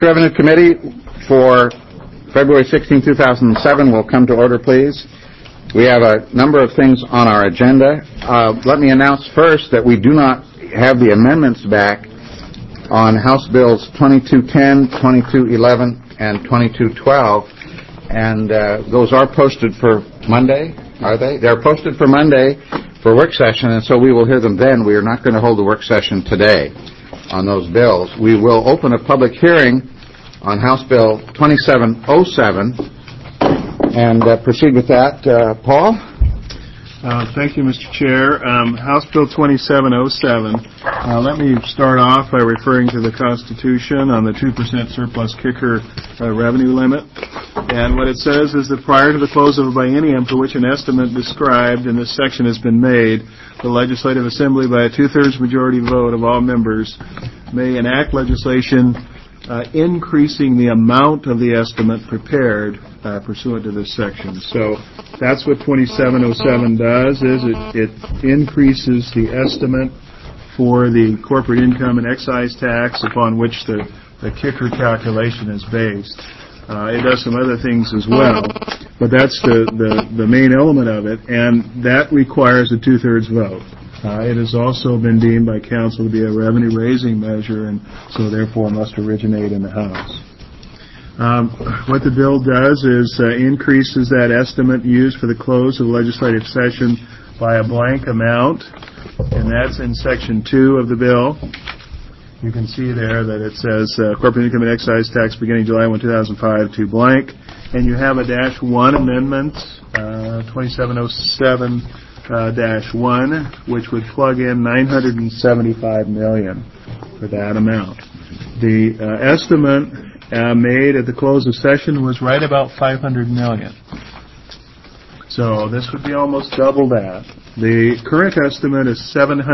Revenue Committee for February 16, 2007 will come to order, please. We have a number of things on our agenda. Let me announce first that we do not have the amendments back on House Bills 2210, 2211, and 2212, and those are posted for Monday, are they? They're posted for Monday for work session, and so we will hear them then. We are not going to hold a work session today on those bills. We will open a public hearing on House Bill 2707 and proceed with that. Paul? Thank you, Mr. Chair. House Bill 2707. Let me start off by referring to the Constitution on the 2% surplus kicker revenue limit. And what it says is that prior to the close of a biennium for which an estimate described in this section has been made, the Legislative Assembly, by a two-thirds majority vote of all members, may enact legislation increasing the amount of the estimate prepared pursuant to this section. So that's what 2707 does, is it increases the estimate for the corporate income and excise tax upon which the kicker calculation is based. It does some other things as well, but that's the main element of it, and that requires a two-thirds vote. It has also been deemed by Council to be a revenue-raising measure, and so therefore must originate in the House. What the bill does is increases that estimate used for the close of the legislative session by a blank amount, and that's in Section 2 of the bill. You can see there that it says corporate income and excise tax beginning July 1, 2005 to blank, and you have a -1 amendment, 2707 -1, which would plug in $975 million for that amount. The estimate made at the close of session was right about $500 million. So this would be almost double that. The current estimate is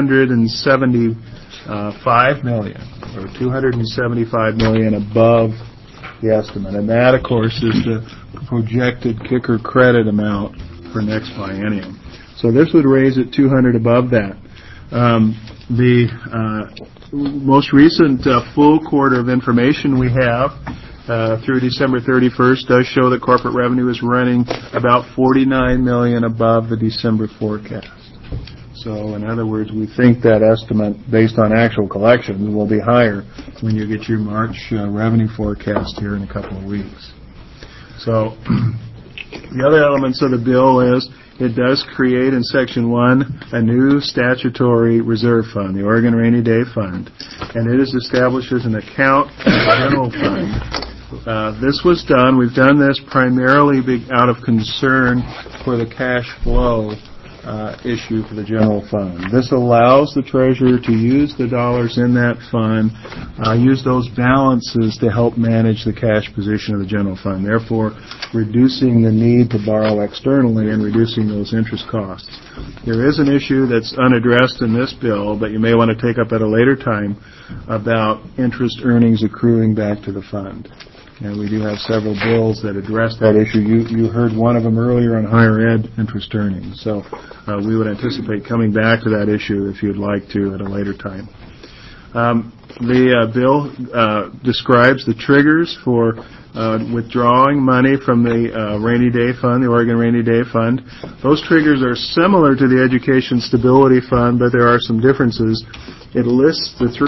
$775 million, or $275 million above the estimate. And that, of course, is the projected kicker credit amount for next biennium. So this would raise it 200 above that. The most recent full quarter of information we have through December 31st does show that corporate revenue is running about $49 million above the December forecast. So in other words, we think that estimate based on actual collections will be higher when you get your March revenue forecast here in a couple of weeks. So the other elements of the bill is it does create in Section 1 a new statutory reserve fund, the Oregon Rainy Day Fund, and it is established as an account in the general fund. This was done, we've done this primarily out of concern for the cash flow issue for the general fund. This allows the treasurer to use the dollars in that fund, use those balances to help manage the cash position of the general fund, therefore reducing the need to borrow externally and reducing those interest costs. There is an issue that's unaddressed in this bill, but you may want to take up at a later time, about interest earnings accruing back to the fund. And we do have several bills that address that issue. You heard one of them earlier on higher ed interest earnings. So we would anticipate coming back to that issue if you'd like to at a later time. The bill describes the triggers for withdrawing money from the Rainy Day Fund, the Oregon Rainy Day Fund. Those triggers are similar to the Education Stability Fund, but there are some differences. It lists the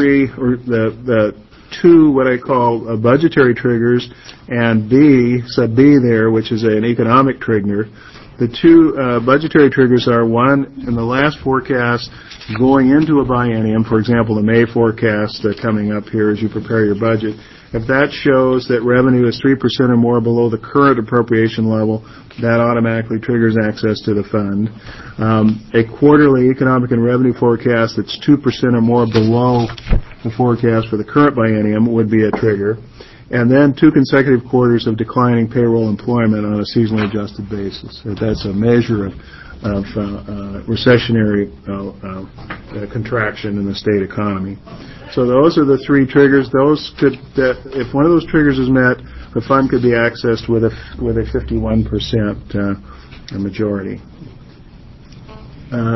two what I call budgetary triggers, and sub B there, which is an economic trigger. The two budgetary triggers are, one, in the last forecast going into a biennium, for example, the May forecast coming up here as you prepare your budget. If that shows that revenue is 3% or more below the current appropriation level, that automatically triggers access to the fund. A quarterly economic and revenue forecast that's 2% or more below the forecast for the current biennium would be a trigger. And then 2 consecutive quarters of declining payroll employment on a seasonally adjusted basis. That's a measure of recessionary contraction in the state economy. So those are the 3 triggers. If one of those triggers is met, the fund could be accessed with a 51% majority.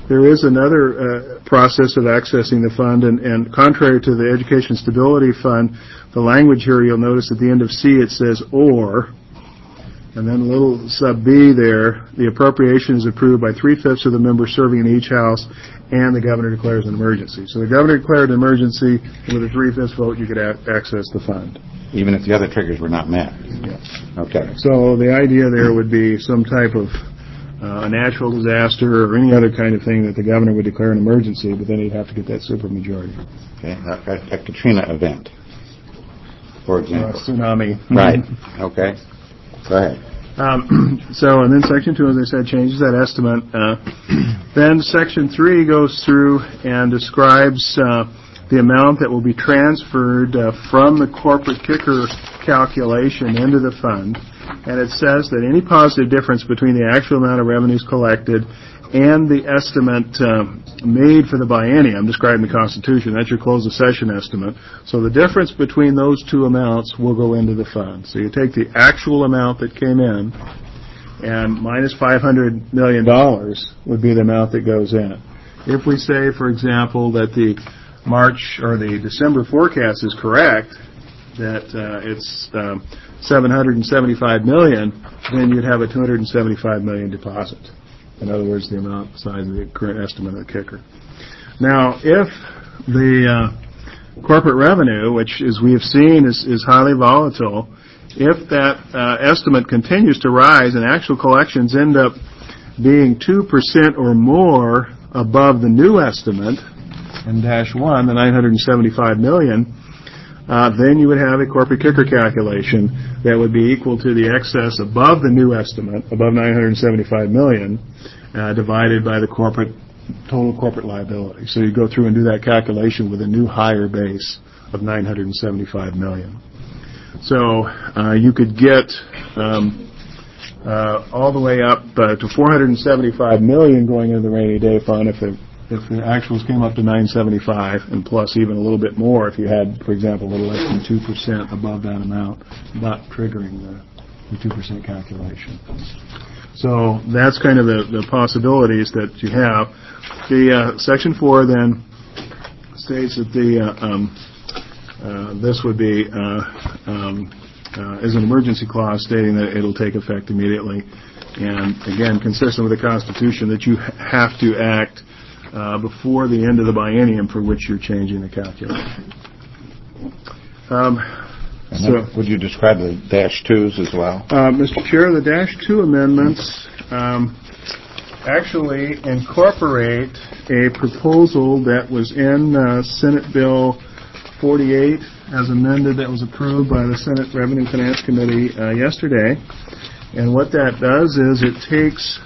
there is another process of accessing the fund, and contrary to the Education Stability Fund, the language here, you'll notice at the end of C it says or, and then a little sub B there, the appropriation is approved by 3/5 of the members serving in each house, and the governor declares an emergency. So the governor declared an emergency, and with a 3/5 vote, you could access the fund. Even if the other triggers were not met? Yes. Okay. So the idea there would be some type of a natural disaster or any other kind of thing that the governor would declare an emergency, but then he'd have to get that supermajority. Okay. A Katrina event, for example. Tsunami. Right. Okay. Go ahead. And then Section 2, as I said, changes that estimate. Then Section 3 goes through and describes the amount that will be transferred from the corporate kicker calculation into the fund. And it says that any positive difference between the actual amount of revenues collected and the estimate made for the biennium, describing the Constitution, that's your close of session estimate. So the difference between those two amounts will go into the fund. So you take the actual amount that came in, and minus $500 million would be the amount that goes in. If we say, for example, that the March or the December forecast is correct, that it's $775 million, then you'd have a $275 million deposit. In other words, the amount size of the current estimate of the kicker. Now, if the corporate revenue, which as we have seen is highly volatile, if that estimate continues to rise and actual collections end up being 2% or more above the new estimate, in dash 1, the $975 million, then you would have a corporate kicker calculation that would be equal to the excess above the new estimate, above $975 million, divided by the total corporate liability. So you go through and do that calculation with a new higher base of $975 million. So you could get all the way up to $475 million going into the rainy day fund if the actuals came up to 975, and plus even a little bit more if you had, for example, a little less than 2% above that amount, not triggering the 2% calculation. So that's kind of the possibilities that you have. The Section 4 then states that this would be as an emergency clause, stating that it'll take effect immediately, and again consistent with the Constitution that you have to act before the end of the biennium for which you're changing the calculation. Would you describe the dash 2s as well? Mr. Chair, the dash 2 amendments actually incorporate a proposal that was in Senate Bill 48 as amended, that was approved by the Senate Revenue and Finance Committee yesterday. And what that does is it takes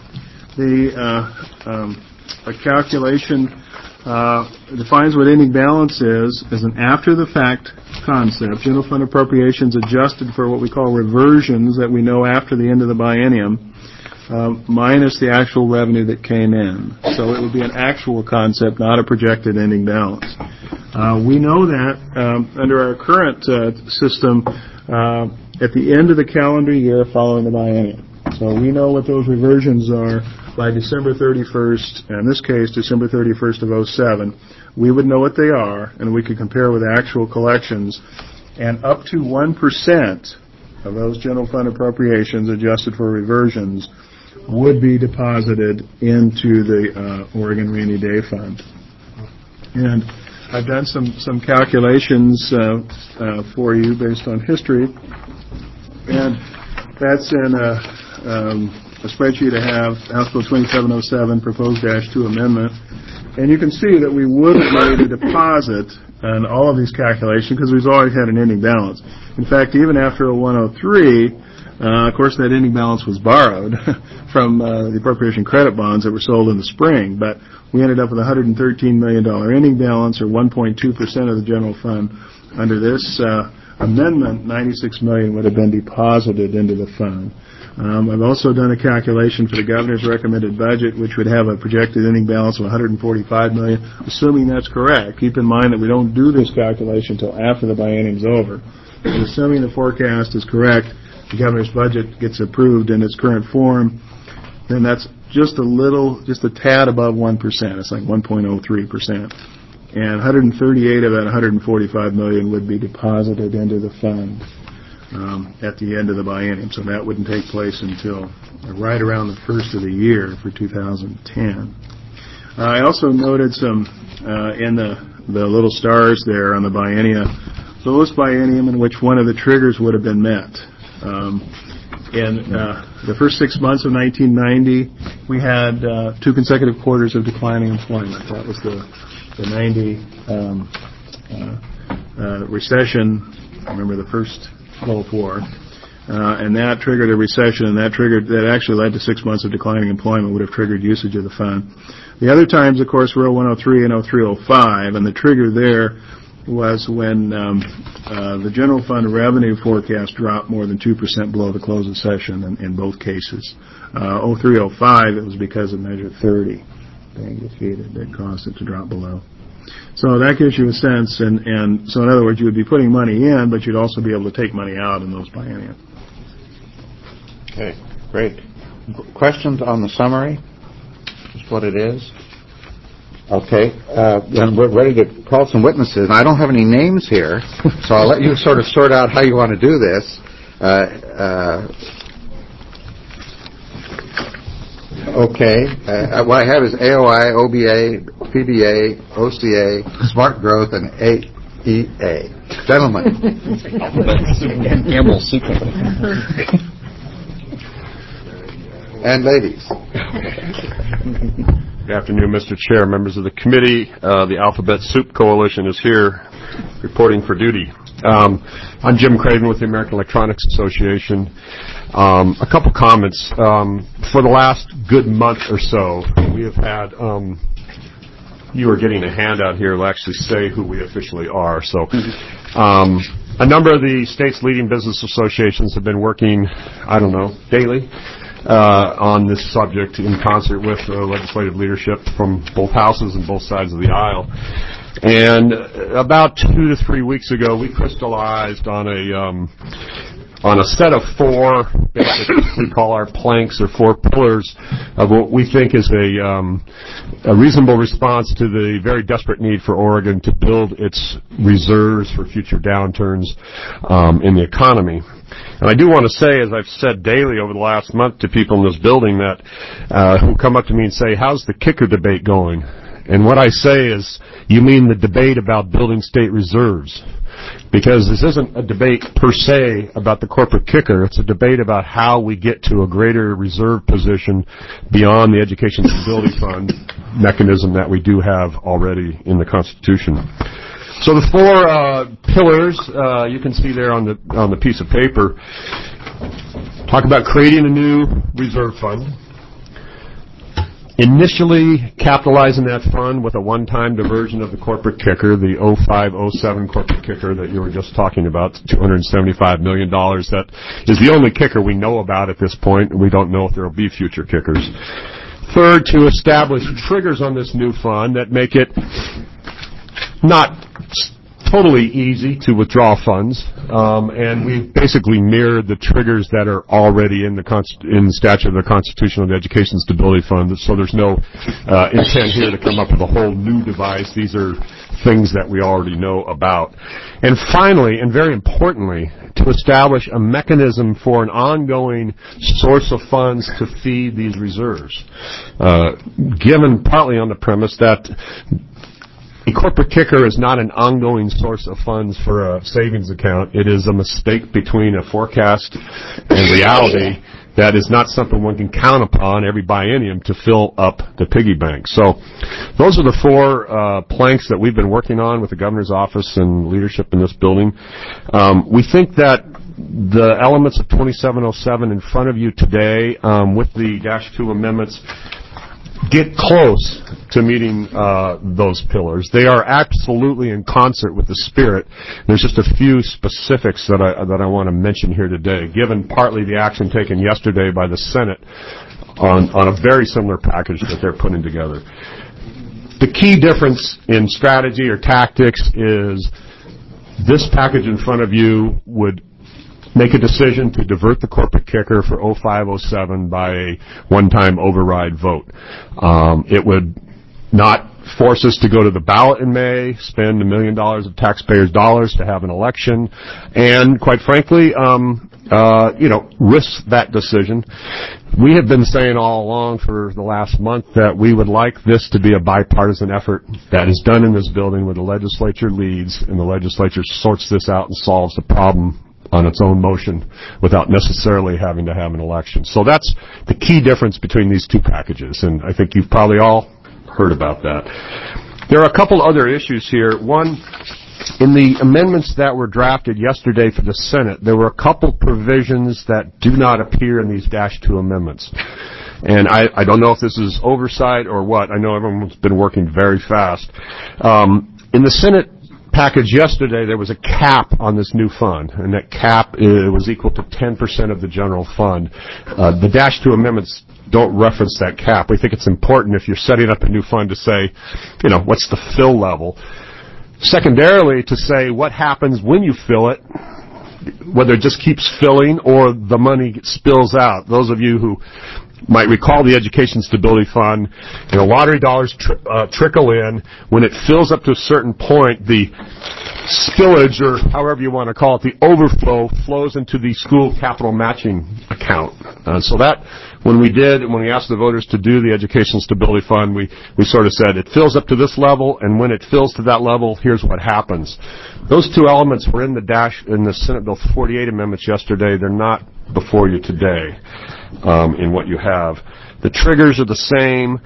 a calculation, defines what ending balance is as an after-the-fact concept. General fund appropriations adjusted for what we call reversions that we know after the end of the biennium, minus the actual revenue that came in. So it would be an actual concept, not a projected ending balance. We know that under our current system, at the end of the calendar year following the biennium. So we know what those reversions are by December 31st, in this case, December 31st of 07. We would know what they are, and we could compare with actual collections, and up to 1% of those general fund appropriations adjusted for reversions would be deposited into the Oregon Rainy Day Fund. And I've done some calculations for you based on history, and that's in a spreadsheet I have, House Bill 2707, proposed dash 2 amendment. And you can see that we would have made a deposit on all of these calculations because we've always had an ending balance. In fact, even after a 103, of course, that ending balance was borrowed from the appropriation credit bonds that were sold in the spring, but we ended up with a $113 million ending balance, or 1.2% of the general fund. Under this amendment, $96 million would have been deposited into the fund. I've also done a calculation for the governor's recommended budget, which would have a projected ending balance of $145 million, assuming that's correct. Keep in mind that we don't do this calculation until after the biennium is over. But assuming the forecast is correct, the governor's budget gets approved in its current form, then that's just a tad above 1%. It's like 1.03%. And 138 of that 145 million would be deposited into the fund at the end of the biennium. So that wouldn't take place until right around the first of the year for 2010. I also noted some in the little stars there on the biennia, those biennium in which one of the triggers would have been met. In the first 6 months of 1990, we had 2 consecutive quarters of declining employment. That was the 90 recession. Remember the first Gulf War, and that triggered a recession, and that actually led to 6 months of declining employment. Would have triggered usage of the fund. The other times, of course, were 0103 and 0305, and the trigger there was when the general fund revenue forecast dropped more than 2% below the close of session in both cases. 0305, it was because of Measure 30 being defeated that caused it to drop below. So that gives you a sense, and so in other words, you would be putting money in, but you'd also be able to take money out in those biennia. Okay, great. Questions on the summary? Just what it is? Okay, then we're ready to call some witnesses. And I don't have any names here, so I'll let you sort of sort out how you want to do this. Okay, what I have is AOI, OBA, PBA, OCA, Smart Growth, and AEA. Gentlemen. And ladies. Good afternoon, Mr. Chair, members of the committee. The Alphabet Soup Coalition is here reporting for duty. I'm Jim Craven with the American Electronics Association. A couple comments. For the last good month or so, we have had, you are getting a handout here to actually say who we officially are. So a number of the state's leading business associations have been working, daily on this subject in concert with legislative leadership from both houses and both sides of the aisle. And about 2 to 3 weeks ago, we crystallized on a set of 4, basically we call our planks or 4 pillars of what we think is a reasonable response to the very desperate need for Oregon to build its reserves for future downturns in the economy. And I do want to say, as I've said daily over the last month to people in this building that who come up to me and say, how's the kicker debate going? And what I say is, you mean the debate about building state reserves. Because this isn't a debate per se about the corporate kicker. It's a debate about how we get to a greater reserve position beyond the Education Stability Fund mechanism that we do have already in the Constitution. So the 4 pillars you can see there on the piece of paper talk about creating a new reserve fund, initially capitalizing that fund with a one-time diversion of the corporate kicker, the 05-07 corporate kicker that you were just talking about, $275 million. That is the only kicker we know about at this point, and we don't know if there will be future kickers. Third, to establish triggers on this new fund that make it not totally easy to withdraw funds, and we basically mirrored the triggers that are already in the statute of the Constitution of the Education Stability Fund, so there's no intent here to come up with a whole new device. These are things that we already know about. And finally, and very importantly, to establish a mechanism for an ongoing source of funds to feed these reserves, given partly on the premise that a corporate kicker is not an ongoing source of funds for a savings account. It is a mistake between a forecast and reality that is not something one can count upon every biennium to fill up the piggy bank. So those are the 4 planks that we've been working on with the governor's office and leadership in this building. We think that the elements of 2707 in front of you today with the -2 amendments get close to meeting those pillars. They are absolutely in concert with the spirit. There's just a few specifics that I want to mention here today, given partly the action taken yesterday by the Senate on a very similar package that they're putting together. The key difference in strategy or tactics is this package in front of you would make a decision to divert the corporate kicker for 0507 by a one-time override vote. It would not force us to go to the ballot in May, spend $1 million of taxpayers' dollars to have an election, and quite frankly, risk that decision. We have been saying all along for the last month that we would like this to be a bipartisan effort that is done in this building where the legislature leads and the legislature sorts this out and solves the problem on its own motion without necessarily having to have an election. So that's the key difference between these two packages, and I think you've probably all heard about that. There are a couple other issues here. One, in the amendments that were drafted yesterday for the Senate, there were a couple provisions that do not appear in these -2 amendments. And I don't know if this is oversight or what. I know everyone's been working very fast. In the Senate package yesterday, there was a cap on this new fund, and that cap was equal to 10% of the general fund. The -2 amendments don't reference that cap. We think it's important if you're setting up a new fund to say, what's the fill level? Secondarily, to say what happens when you fill it, whether it just keeps filling or the money spills out. Those of you who might recall the Education Stability Fund, lottery dollars trickle in. When it fills up to a certain point, the spillage, or however you want to call it, the overflow flows into the school capital matching account. So that, when we asked the voters to do the Education Stability Fund, we sort of said it fills up to this level, and when it fills to that level, here's what happens. Those two elements were in the Senate Bill 48 amendments yesterday. They're not before you today in what you have. The triggers are the same.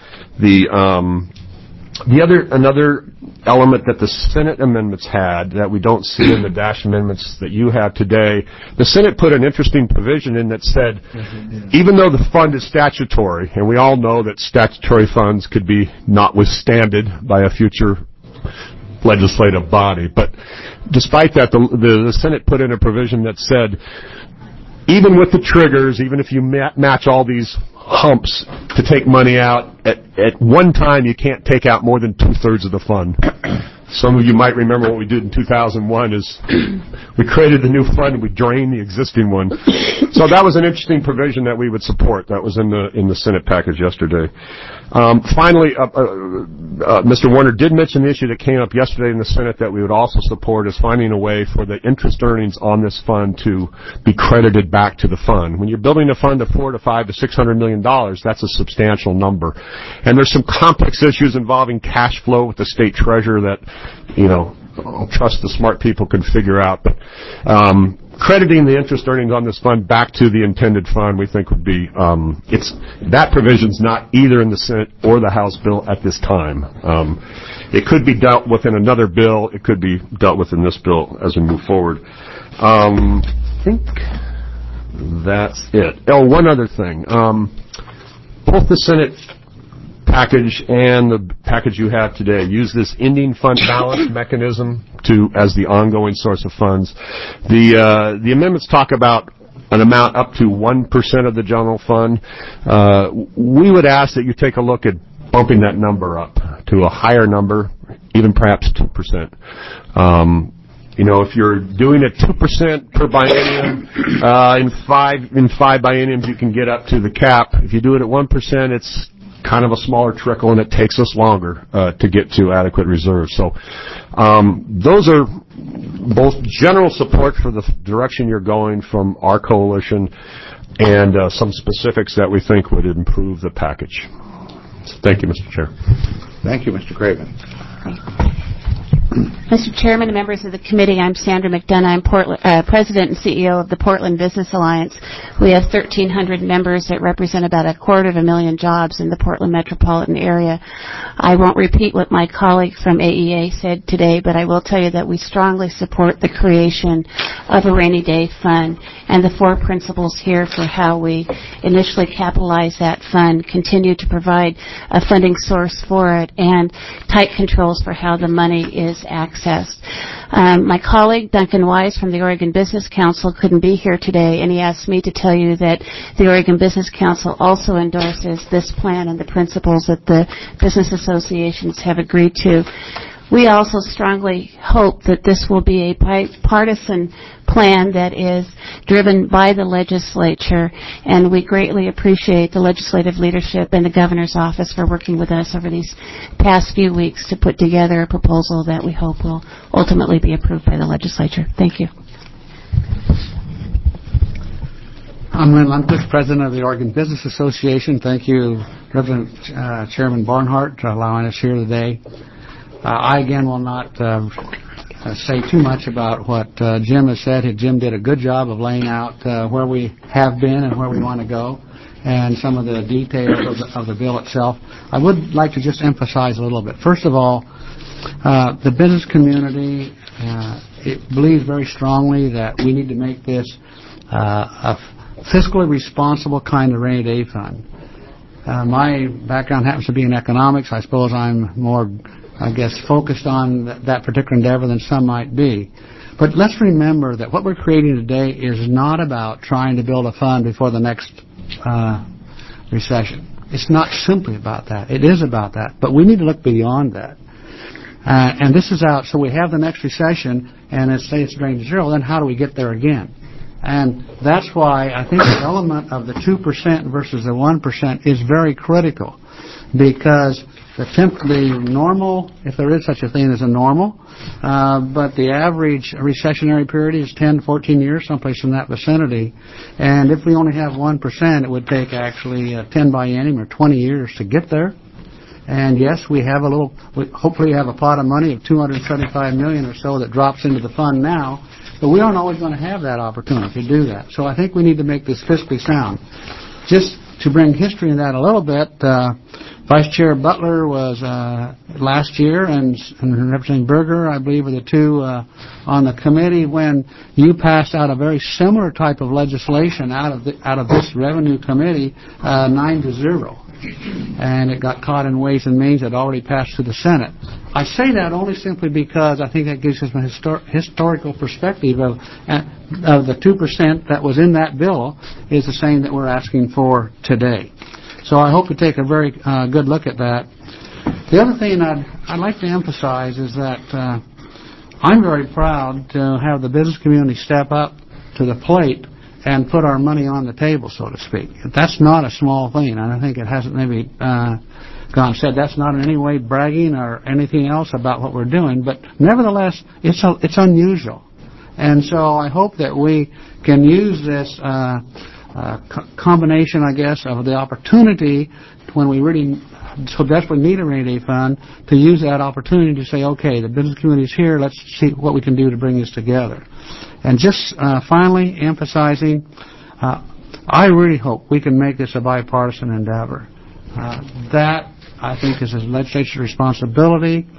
Another element that the Senate amendments had that we don't see in the dash amendments that you have today, the Senate put an interesting provision in that said, even though the fund is statutory, and we all know that statutory funds could be notwithstanded by a future legislative body, but despite that, the Senate put in a provision that said, even with the triggers, even if you match all these humps to take money out, at one time you can't take out more than 2/3 of the fund. Some of you might remember what we did in 2001 is we created the new fund and we drained the existing one. So that was an interesting provision that we would support. That was in the Senate package yesterday. Finally, Mr. Warner did mention the issue that came up yesterday in the Senate that we would also support is finding a way for the interest earnings on this fund to be credited back to the fund. When you're building a fund of $400 to $500 to $600 million, that's a substantial number. And there's some complex issues involving cash flow with the state treasurer that, I'll trust the smart people can figure out. But crediting the interest earnings on this fund back to the intended fund, we think would be, that provision's not either in the Senate or the House bill at this time. It could be dealt with in another bill. It could be dealt with in this bill as we move forward. I think that's it. Oh, one other thing. Both the Senate package and the package you have today use this ending fund balance mechanism as the ongoing source of funds. The amendments talk about an amount up to 1% of the general fund. We would ask that you take a look at bumping that number up to a higher number, even perhaps 2%. If you're doing it 2% per biennium, in five bienniums you can get up to the cap. If you do it at 1%, it's kind of a smaller trickle, and it takes us longer to get to adequate reserves. So those are both general support for the direction you're going from our coalition and some specifics that we think would improve the package. Thank you, Mr. Chair. Thank you, Mr. Craven. Mr. Chairman and members of the committee, I'm Sandra McDonough. I'm President and CEO of the Portland Business Alliance. We have 1,300 members that represent about 250,000 jobs in the Portland metropolitan area. I won't repeat what my colleague from AEA said today, but I will tell you that we strongly support the creation of a rainy day fund and the 4 principles here for how we initially capitalize that fund, continue to provide a funding source for it, and tight controls for how the money is accessed. My colleague, Duncan Wise from the Oregon Business Council, couldn't be here today, and he asked me to tell you that the Oregon Business Council also endorses this plan and the principles that the business associations have agreed to. We also strongly hope that this will be a bipartisan plan that is driven by the legislature, and we greatly appreciate the legislative leadership and the governor's office for working with us over these past few weeks to put together a proposal that we hope will ultimately be approved by the legislature. Thank you. I'm Lynn Lundquist, President of the Oregon Business Association. Thank you, Representative Chairman Barnhart, for allowing us here today. I, again, will not say too much about what Jim has said. Jim did a good job of laying out where we have been and where we want to go and some of the details of the bill itself. I would like to just emphasize a little bit. First of all, the business community it believes very strongly that we need to make this a fiscally responsible kind of rainy day fund. My background happens to be in economics. I suppose I'm more, focused on that particular endeavor than some might be. But let's remember that what we're creating today is not about trying to build a fund before the next recession. It's not simply about that. It is about that. But we need to look beyond that. And this is out, so we have the next recession, and it's drained to zero, then how do we get there again? And that's why I think the element of the 2% versus the 1% is very critical, because the normal, if there is such a thing as a normal, but the average recessionary period is 10 to 14 years, someplace in that vicinity. And if we only have 1%, it would take actually 10 biennium or 20 years to get there. And yes, we hopefully have a pot of money of $275 million or so that drops into the fund now, but we aren't always going to have that opportunity to do that. So I think we need to make this fiscally sound. Just to bring history in that a little bit, Vice Chair Butler was last year, and Representative Berger, I believe, were the two on the committee when you passed out a very similar type of legislation out of this revenue committee, 9-0. And it got caught in Ways and Means that already passed through the Senate. I say that only simply because I think that gives us a historical perspective of the 2% that was in that bill is the same that we're asking for today. So I hope you take a very good look at that. The other thing I'd like to emphasize is that I'm very proud to have the business community step up to the plate and put our money on the table, so to speak. That's not a small thing, and I think it hasn't maybe gone said. That's not in any way bragging or anything else about what we're doing, but nevertheless, it's unusual. And so I hope that we can use this combination, of the opportunity when we really so desperately need a rainy day fund to use that opportunity to say, okay, the business community is here, let's see what we can do to bring this together. And just finally emphasizing, I really hope we can make this a bipartisan endeavor. That, I think, is a legislature's responsibility.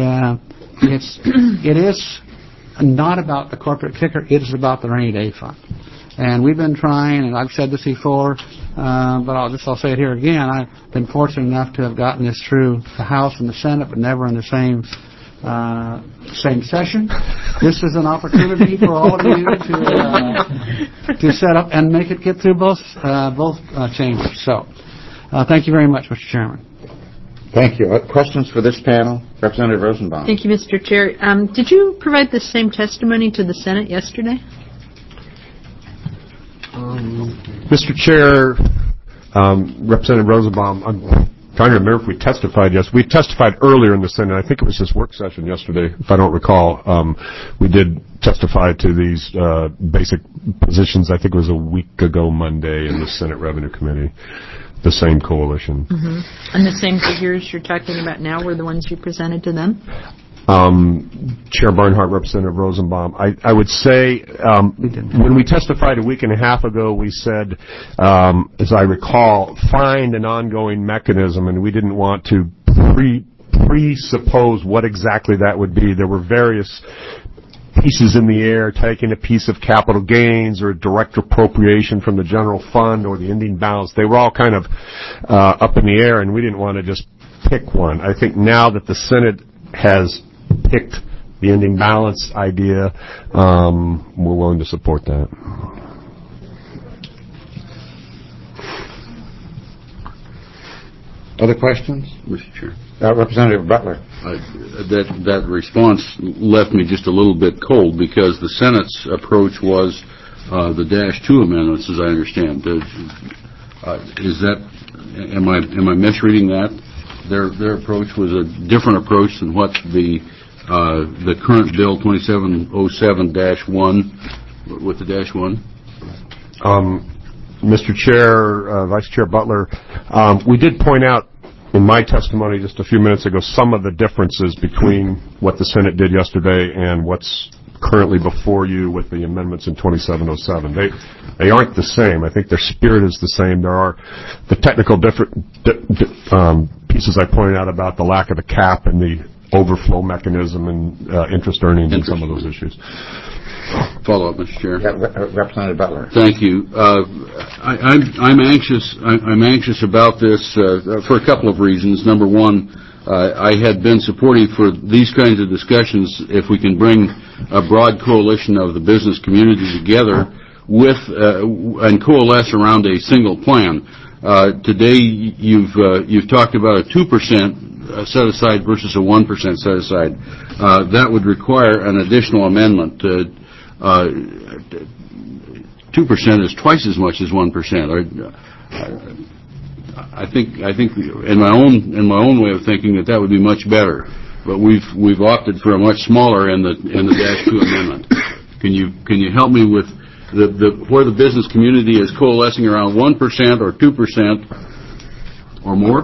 It is not about the corporate kicker, it is about the rainy day fund. And we've been trying, and I've said this before, but I'll say it here again. I've been fortunate enough to have gotten this through the House and the Senate, but never in the same session. This is an opportunity for all of you to set up and make it get through both chambers. So, thank you very much, Mr. Chairman. Thank you. Questions for this panel? Representative Rosenbaum. Thank you, Mr. Chair. Did you provide the same testimony to the Senate yesterday? Mr. Chair, Representative Rosenbaum, I'm trying to remember if we testified. Yes, we testified earlier in the Senate. I think it was this work session yesterday, if I don't recall. We did testify to these basic positions. I think it was a week ago Monday in the Senate Revenue Committee. The same coalition. Mm-hmm. And the same figures you're talking about now were the ones you presented to them? Chair Barnhart, Representative Rosenbaum, I would say when we testified a week and a half ago, we said, as I recall, find an ongoing mechanism, and we didn't want to presuppose what exactly that would be. There were various pieces in the air, taking a piece of capital gains or a direct appropriation from the general fund or the ending balance. They were all kind of up in the air, and we didn't want to just pick one. I think now that the Senate has picked the ending balance idea, we're willing to support that. Other questions? Mr. Chair. Representative Butler. That response left me just a little bit cold because the Senate's approach was the -2 amendments, as I understand. Is that, am I misreading that? Their approach was a different approach than what the current bill 2707-1 with the -1. Mr. Chair, Vice Chair Butler, we did point out in my testimony just a few minutes ago some of the differences between what the Senate did yesterday and what's currently before you with the amendments in 2707. They aren't the same. I think their spirit is the same. There are the technical pieces I pointed out about the lack of a cap and the overflow mechanism and interest earnings and some of those issues. Follow up, Mr. Chair. Yeah, Representative Butler. Thank you. I'm anxious about this for a couple of reasons. Number one, I had been supportive for these kinds of discussions if we can bring a broad coalition of the business community together with and coalesce around a single plan. Today, you've talked about a 2% set aside versus a 1% set aside. That would require an additional amendment. 2% is twice as much as 1%. I think in my own way of thinking that would be much better. But we've opted for a much smaller in the -2 amendment. Can you help me with where the business community is coalescing around 1% or 2% or more?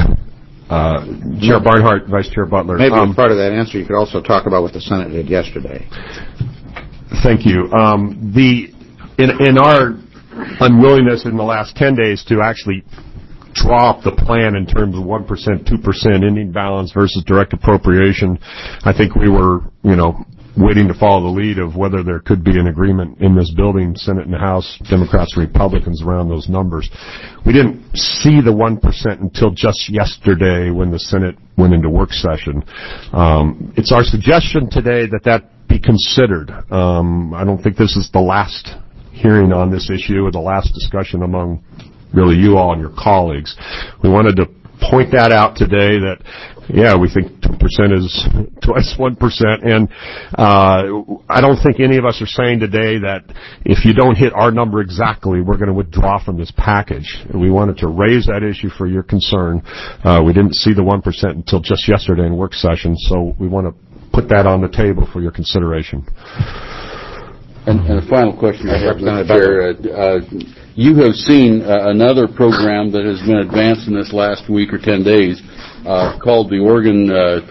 Chair Barnhart, Vice Chair Butler. Maybe as part of that answer, you could also talk about what the Senate did yesterday. Thank you. In our unwillingness in the last 10 days to actually draw up the plan in terms of 1%, 2% ending balance versus direct appropriation, I think we were, waiting to follow the lead of whether there could be an agreement in this building, Senate and House, Democrats and Republicans, around those numbers. We didn't see the 1% until just yesterday when the Senate went into work session. It's our suggestion today that be considered. I don't think this is the last hearing on this issue or the last discussion among really you all and your colleagues. We wanted to point that out today that, we think 2% is twice 1%. And I don't think any of us are saying today that if you don't hit our number exactly, we're going to withdraw from this package. We wanted to raise that issue for your concern. We didn't see the 1% until just yesterday in work session, so we want to put that on the table for your consideration. And a final question, Representative Chair. You have seen another program that has been advanced in this last week or 10 days called the Oregon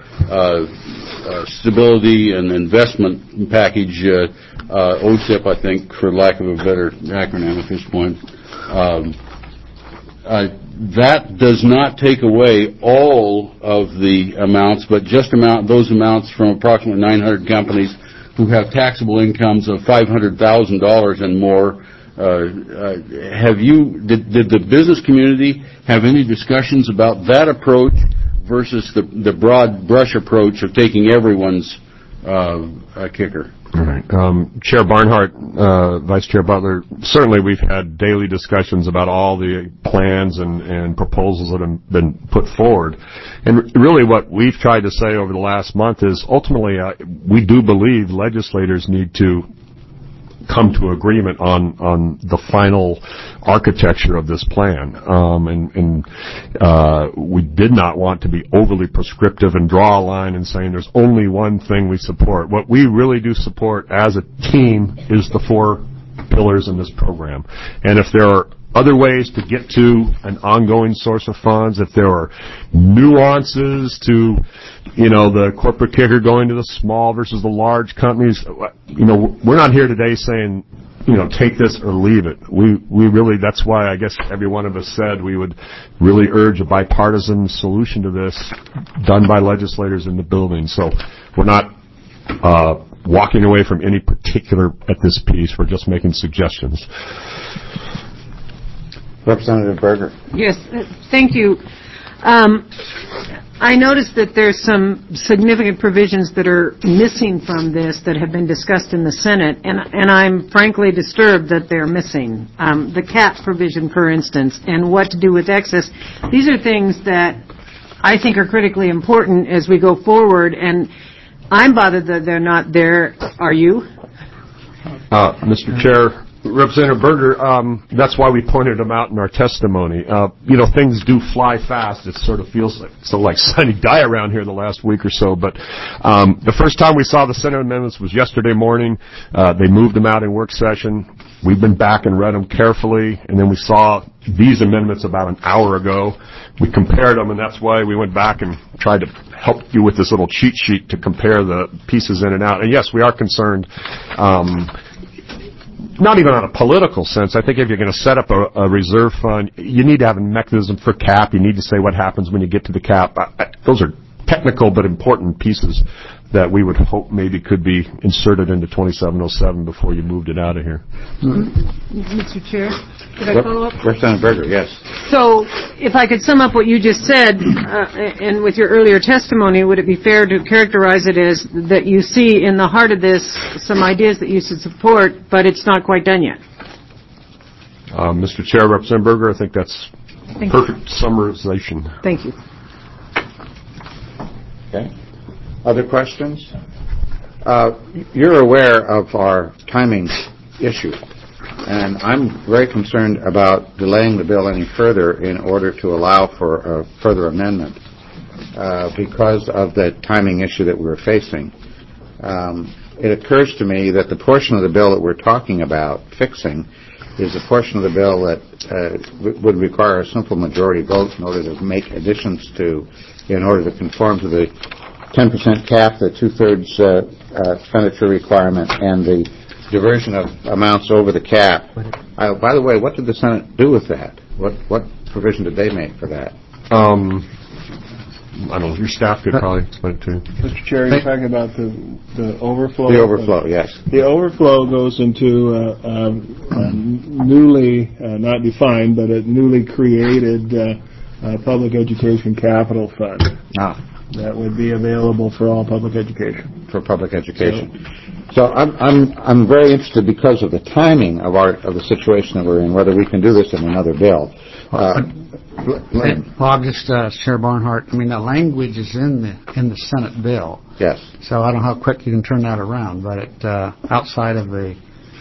Stability and Investment Package, OSIP, I think, for lack of a better acronym at this point. That does not take away all of the amounts, but just those amounts from approximately 900 companies who have taxable incomes of $500,000 and more. Did the business community have any discussions about that approach versus the broad brush approach of taking everyone's kicker? All right. Chair Barnhart, Vice Chair Butler, certainly we've had daily discussions about all the plans and proposals that have been put forward. And really what we've tried to say over the last month is ultimately we do believe legislators need to come to agreement on the final architecture of this plan. We did not want to be overly prescriptive and draw a line and saying there's only one thing we support. What we really do support as a team is the 4 pillars in this program. And if there are other ways to get to an ongoing source of funds, if there are nuances to, the corporate kicker going to the small versus the large companies, we're not here today saying, take this or leave it. We really, that's why I guess every one of us said we would really urge a bipartisan solution to this done by legislators in the building. So we're not walking away from any particular at this piece. We're just making suggestions. Representative Berger. Yes, thank you. I noticed that there's some significant provisions that are missing from this that have been discussed in the Senate, and I'm frankly disturbed that they're missing. The cap provision, for instance, and what to do with excess. These are things that I think are critically important as we go forward, and I'm bothered that they're not there. Are you? Mr. Chair, Representative Berger, that's why we pointed them out in our testimony. Things do fly fast. It sort of feels like Sunny Die around here the last week or so. But the first time we saw the Senate amendments was yesterday morning. They moved them out in work session. We've been back and read them carefully, and then we saw these amendments about an hour ago. We compared them, and that's why we went back and tried to help you with this little cheat sheet to compare the pieces in and out. And yes, we are concerned, not even on a political sense. I think if you're going to set up a reserve fund, you need to have a mechanism for cap. You need to say what happens when you get to the cap. Those are technical but important pieces that we would hope maybe could be inserted into 2707 before you moved it out of here. Mr. Chair, could I follow up? Representative Berger, yes. So, if I could sum up what you just said, and with your earlier testimony, would it be fair to characterize it as that you see in the heart of this some ideas that you should support, but it's not quite done yet? Mr. Chair, Representative Berger, I think that's perfect summarization. Thank you. Okay. Other questions? You're aware of our timing issue, and I'm very concerned about delaying the bill any further in order to allow for a further amendment because of the timing issue that we're facing. It occurs to me that the portion of the bill that we're talking about fixing is a portion of the bill that would require a simple majority vote in order to make additions to, in order to conform to the 10% cap, the two-thirds expenditure requirement, and the diversion of amounts over the cap. By the way, what did the Senate do with that? What provision did they make for that? I don't know. Your staff could probably explain it to you. Mr. Chair, you're talking about the overflow? The overflow, yes. The overflow goes into a newly, not defined, but a newly created public education capital fund. That would be available for all public education. For public education. So I'm very interested because of the timing of the situation that we're in, whether we can do this in another bill. Bob, just Chair Barnhart. I mean, the language is in the Senate bill. Yes. So I don't know how quick you can turn that around, but it outside of the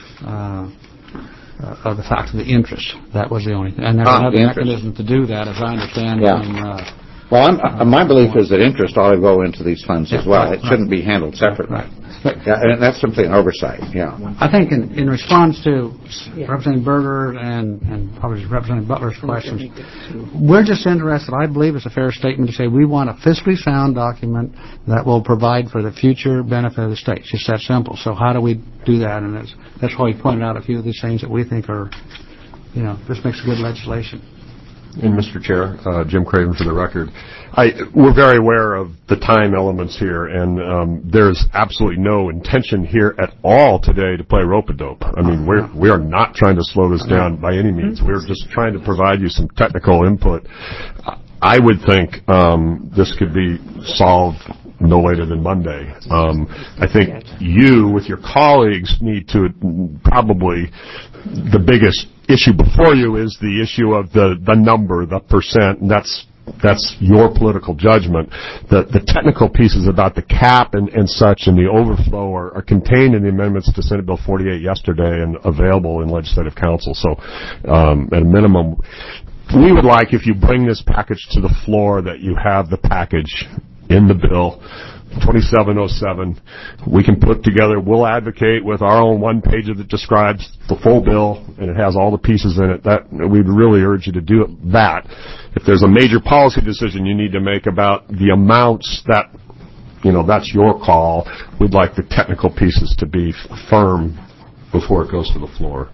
fact of the interest, that was the only thing. And there's another mechanism to do that, as I understand. Yeah. Well, my belief is that interest ought to go into these funds as well. It shouldn't be handled separately. Yeah, and that's simply an oversight. Yeah. I think in response to Representative Berger and probably Representative Butler's questions, we're just interested. I believe it's a fair statement to say we want a fiscally sound document that will provide for the future benefit of the state. It's just that simple. So how do we do that? And that's why we pointed out a few of these things that we think are, this makes good legislation. And Mr. Chair, Jim Craven for the record, we're very aware of the time elements here, and there's absolutely no intention here at all today to play rope-a-dope. I mean, we are not trying to slow this down by any means. We're just trying to provide you some technical input. I would think this could be solved no later than Monday. I think you, with your colleagues, need to probably, the biggest issue before you is the issue of the number, the percent, and that's your political judgment. The technical pieces about the cap and such and the overflow are contained in the amendments to Senate Bill 48 yesterday and available in Legislative Council. So at a minimum, we would like, if you bring this package to the floor, that you have the package in the bill, 2707. We can put together, we'll advocate with our own one page that describes the full bill, and it has all the pieces in it. That we'd really urge you to do that. If there's a major policy decision you need to make about the amounts, that's your call. We'd like the technical pieces to be firm before it goes to the floor.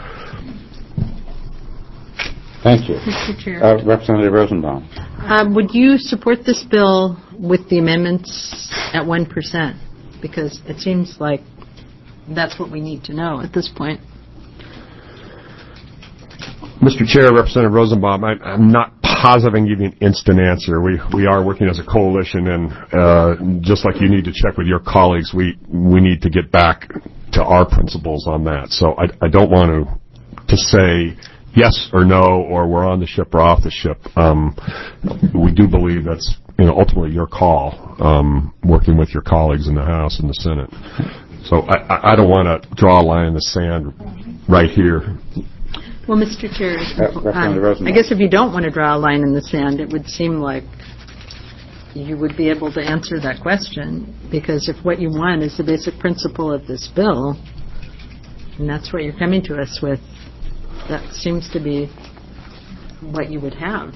Thank you. Mr. Chair. Representative Rosenbaum. Would you support this bill with the amendments at 1%? Because it seems like that's what we need to know at this point. Mr. Chair, Representative Rosenbaum, I'm not positive I can give you an instant answer. We are working as a coalition, and just like you need to check with your colleagues, we need to get back to our principles on that. So I don't want to say yes or no, or we're on the ship or off the ship. We do believe that's ultimately your call, working with your colleagues in the House and the Senate. So I don't want to draw a line in the sand right here. Well, Mr. Chair, Representative Rosenbaum. I guess if you don't want to draw a line in the sand, it would seem like you would be able to answer that question, because if what you want is the basic principle of this bill, and that's what you're coming to us with, that seems to be what you would have.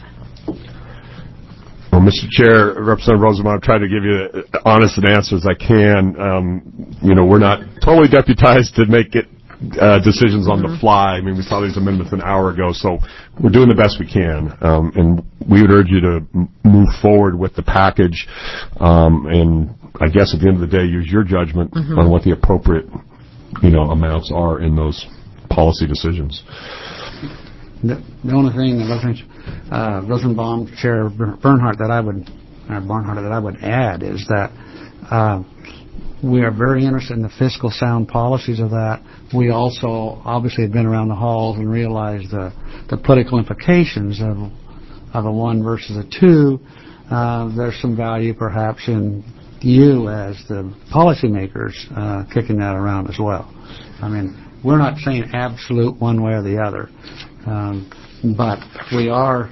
Well, Mr. Chair, Representative Rosenbaum, I've tried to give you as honest an answer as I can. We're not totally deputized to make it decisions on the fly. I mean, we saw these amendments an hour ago, so we're doing the best we can. And we would urge you to move forward with the package, and I guess at the end of the day, use your judgment on what the appropriate, amounts are in those policy decisions. The only thing that Rosenbaum, Chair Barnhart, that I would add is that we are very interested in the fiscal sound policies of that. We also obviously have been around the halls and realized the political implications of a 1 versus a 2. There's some value perhaps in you as the policymakers kicking that around as well. I mean, we're not saying absolute one way or the other, but we are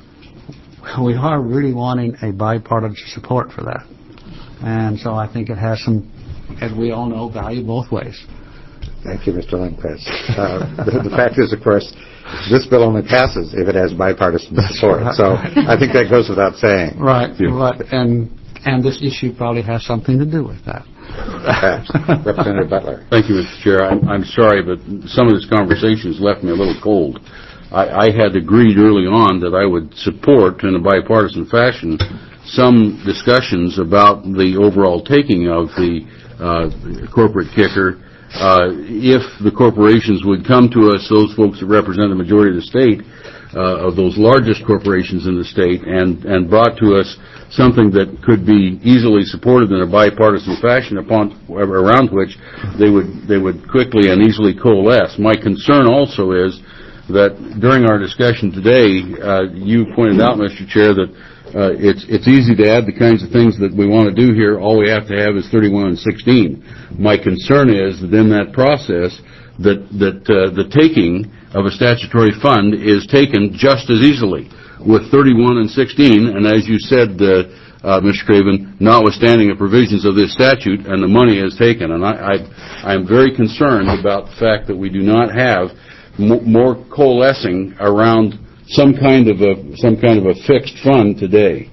really wanting a bipartisan support for that. And so I think it has some, as we all know, value both ways. Thank you, Mr. Lindquist. The fact is, of course, this bill only passes if it has bipartisan support. So I think that goes without saying. Right. And this issue probably has something to do with that. Representative Butler. Thank you, Mr. Chair. I'm sorry, but some of this conversation has left me a little cold. I had agreed early on that I would support, in a bipartisan fashion, some discussions about the overall taking of the corporate kicker. If the corporations would come to us, those folks that represent the majority of the state, of those largest corporations in the state, and brought to us something that could be easily supported in a bipartisan fashion around which they would quickly and easily coalesce. My concern also is that during our discussion today, you pointed out, Mr. Chair, that it's easy to add the kinds of things that we want to do here. All we have to have is 31 and 16. My concern is that in that process, that the taking of a statutory fund is taken just as easily with 31 and 16, and as you said, Mr. Craven, notwithstanding the provisions of this statute, and the money is taken. And I'm very concerned about the fact that we do not have more coalescing around some kind of a fixed fund today.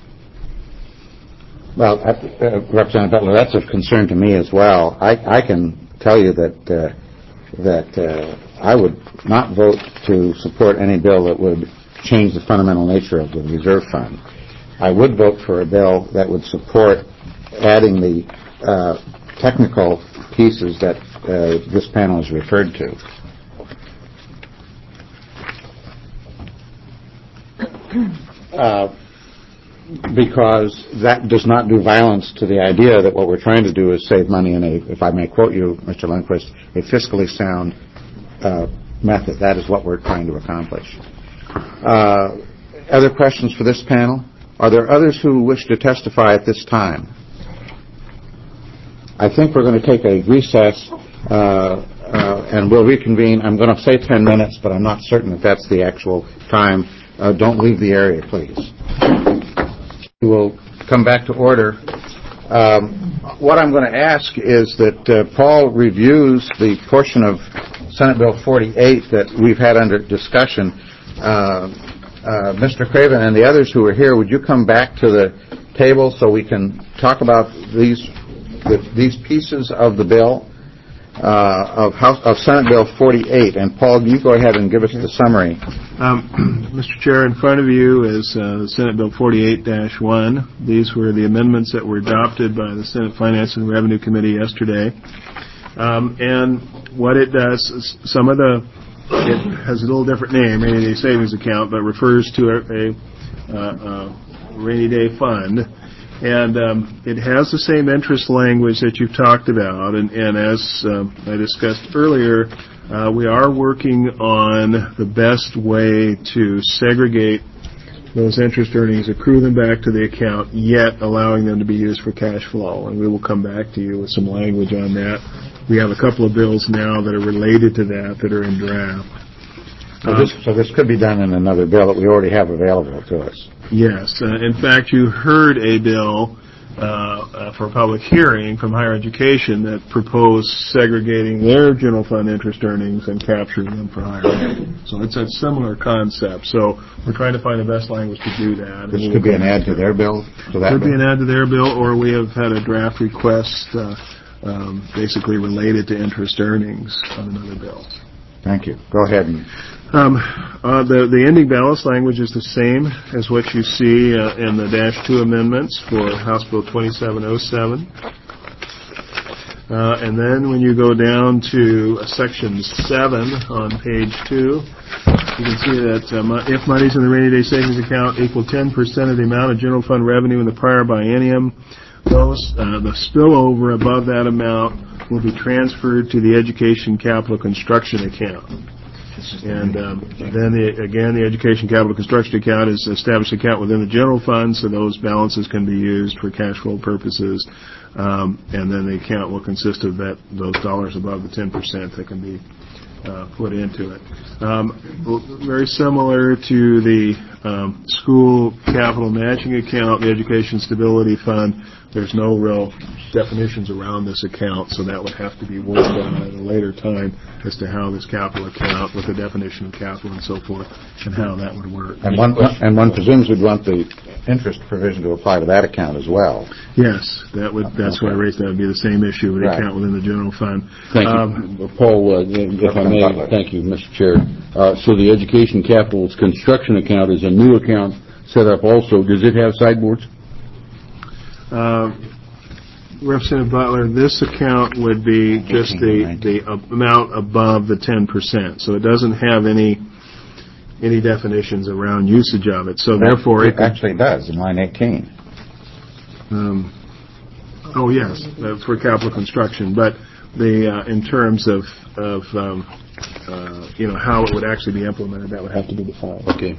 Well, Representative Butler, that's of concern to me as well. I can tell you that I would not vote to support any bill that would change the fundamental nature of the reserve fund. I would vote for a bill that would support adding the technical pieces that this panel has referred to. Because that does not do violence to the idea that what we're trying to do is save money in if I may quote you, Mr. Lindquist, a fiscally sound method. That is what we're trying to accomplish. Other questions for this panel? Are there others who wish to testify at this time? I think we're going to take a recess and we'll reconvene. I'm going to say 10 minutes, but I'm not certain that that's the actual time. Don't leave the area, please. We will come back to order. What I'm going to ask is that Paul reviews the portion of Senate Bill 48 that we've had under discussion. Mr. Craven and the others who are here, would you come back to the table so we can talk about these pieces of the bill of Senate Bill 48? And Paul, you go ahead and give us the summary. Mr. Chair, in front of you is Senate Bill 48-1. These were the amendments that were adopted by the Senate Finance and Revenue Committee yesterday. And what it does is it has a little different name, rainy day savings account, but refers to a rainy day fund. And it has the same interest language that you've talked about. And as I discussed earlier, we are working on the best way to segregate those interest earnings, accrue them back to the account, yet allowing them to be used for cash flow. And we will come back to you with some language on that. We have a couple of bills now that are related to that are in draft. So this could be done in another bill that we already have available to us. Yes. In fact, you heard a bill for a public hearing from Higher Education that proposed segregating their general fund interest earnings and capturing them for higher ed. So it's a similar concept. So we're trying to find the best language to do that. This could be an add to their bill? Could be an add to their bill, or we have had a draft request basically related to interest earnings on another bill. Thank you. Go ahead. The ending balance language is the same as what you see in the -2 amendments for House Bill 2707. And then when you go down to Section 7 on page 2, you can see that if monies in the rainy day savings account equal 10% of the amount of general fund revenue in the prior biennium, the spillover above that amount will be transferred to the education capital construction account. And then, the education capital construction account is an established account within the general fund, so those balances can be used for cash flow purposes. And then the account will consist of those dollars above the 10% that can be put into it. Very similar to the school capital matching account, the Education Stability Fund. There's no real definitions around this account, so that would have to be worked on at a later time as to how this capital account, with the definition of capital and so forth, and how that would work. And one presumes we'd want the interest provision to apply to that account as well. Yes, that's why I raised that. Would be the same issue with the account within the general fund. Thank you. Paul, if I may, thank you, Mr. Chair. So the Education Capital's construction account is a new account set up also. Does it have sideboards? Representative Butler, this account would be just the amount above the 10%. So it doesn't have any definitions around usage of it. So therefore, it actually does in line 18. Oh yes, for capital construction, but in terms of how it would actually be implemented, that would have to be defined. Okay.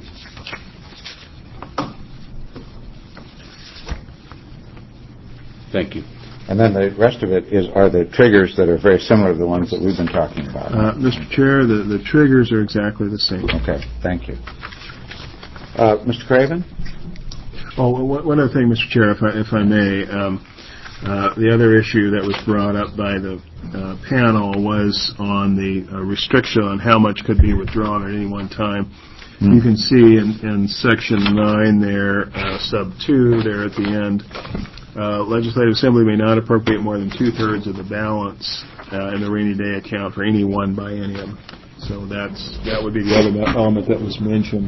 Thank you. And then the rest of it are the triggers that are very similar to the ones that we've been talking about. Mr. Chair, the triggers are exactly the same. Okay, thank you. Mr. Craven? Oh, one other thing, Mr. Chair, if I may. The other issue that was brought up by the panel was on the restriction on how much could be withdrawn at any one time. You can see in Section 9 there, sub 2 there at the end, Legislative Assembly may not appropriate more than 2/3 of the balance in the rainy day account for any one biennium. So that would be the other element that was mentioned,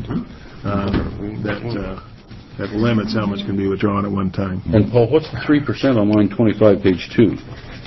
that limits how much can be withdrawn at one time. And Paul, what's the 3% on line 25, page 2?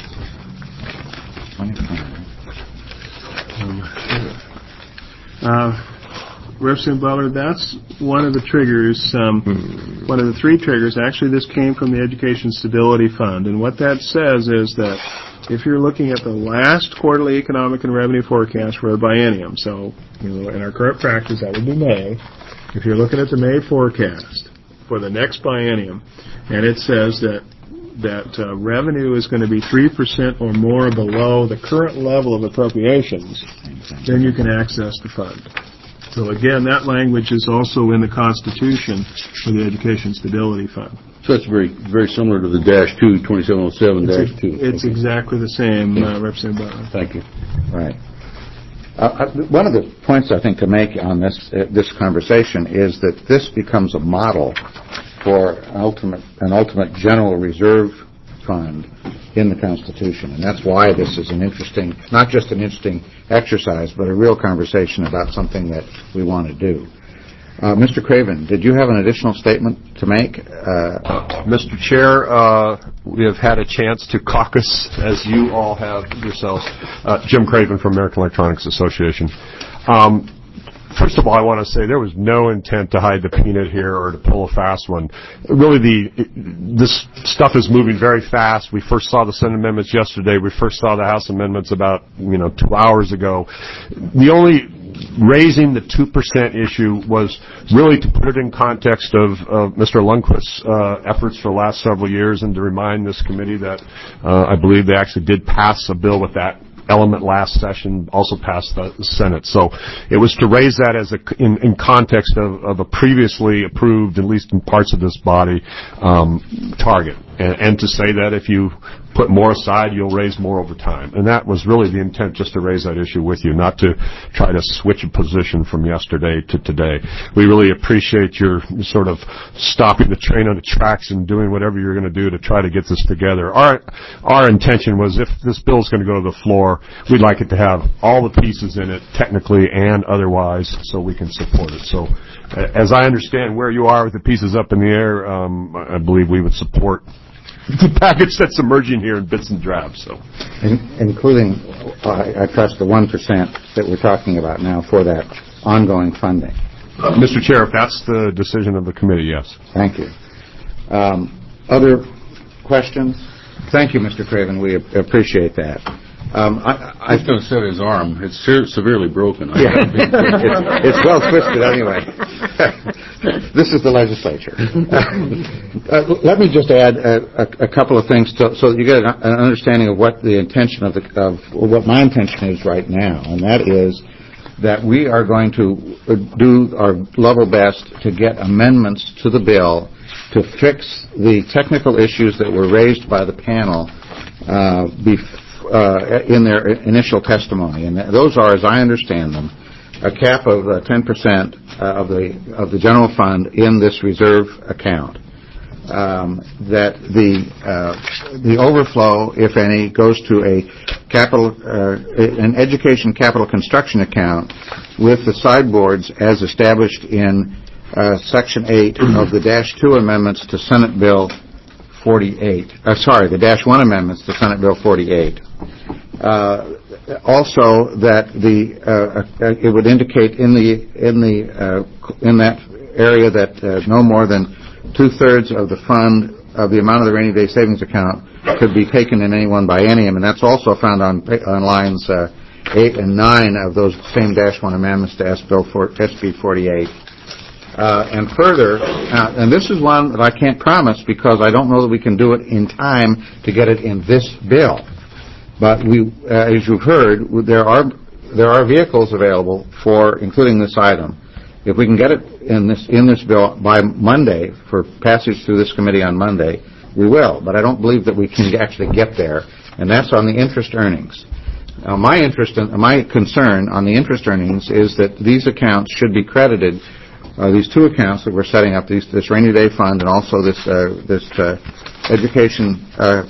Representative Butler, that's one of the triggers, one of the 3 triggers. Actually, this came from the Education Stability Fund. And what that says is that if you're looking at the last quarterly economic and revenue forecast for a biennium, so in our current practice, that would be May. If you're looking at the May forecast for the next biennium, and it says that revenue is going to be 3% or more below the current level of appropriations, then you can access the fund. So again, that language is also in the Constitution for the Education Stability Fund. So it's very, very similar to the -2, 2707-2. It's exactly the same, Representative Butler. Thank you. Right. One of the points I think to make on this conversation is that this becomes a model for an ultimate general reserve fund in the Constitution, and that's why this is not just an interesting exercise, but a real conversation about something that we want to do. Mr. Craven, did you have an additional statement to make? Mr. Chair, we have had a chance to caucus, as you all have yourselves. Jim Craven from American Electronics Association. First of all, I want to say there was no intent to hide the peanut here or to pull a fast one. Really, this stuff is moving very fast. We first saw the Senate amendments yesterday. We first saw the House amendments about 2 hours ago. The only raising the 2% issue was really to put it in context of Mr. Lundquist's efforts for the last several years, and to remind this committee that I believe they actually did pass a bill with that element last session, also passed the Senate. So it was to raise that as in context of a previously approved, at least in parts of this body, target. And to say that if you put more aside, you'll raise more over time. And that was really the intent, just to raise that issue with you, not to try to switch a position from yesterday to today. We really appreciate your sort of stopping the train on the tracks and doing whatever you're going to do to try to get this together. Our intention was, if this bill is going to go to the floor, we'd like it to have all the pieces in it, technically and otherwise, so we can support it. So as I understand where you are with the pieces up in the air, I believe we would support the package that's emerging here in bits and drabs. So, including, I trust, the 1% that we're talking about now for that ongoing funding. Mr. Chair, if that's the decision of the committee, yes. Thank you. Other questions? Thank you, Mr. Craven. We appreciate that. I was going to set his arm. It's severely broken. Yeah. It's well twisted anyway. This is the legislature. Let me just add a couple of things so that you get an understanding of what the intention of what my intention is right now, and that is that we are going to do our level best to get amendments to the bill to fix the technical issues that were raised by the panel in their initial testimony, and those are, as I understand them, a cap of 10% of the general fund in this reserve account. That the overflow, if any, goes to an education capital construction account with the sideboards as established in Section 8 of the -2 amendments to Senate Bill 48. The -1 amendments to Senate Bill 48. Also, that it would indicate in that area that no more than 2/3 of the fund of the amount of the rainy day savings account could be taken in any one biennium, and that's also found on lines 8 and 9 of those same -1 amendments to SB 48. And further, and this is one that I can't promise because I don't know that we can do it in time to get it in this bill. But as you've heard, there are vehicles available for including this item. If we can get it in this bill by Monday for passage through this committee on Monday, we will. But I don't believe that we can actually get there, and that's on the interest earnings. Now, my concern on the interest earnings is that these accounts should be credited. These two accounts that we're setting up, this rainy day fund and also this education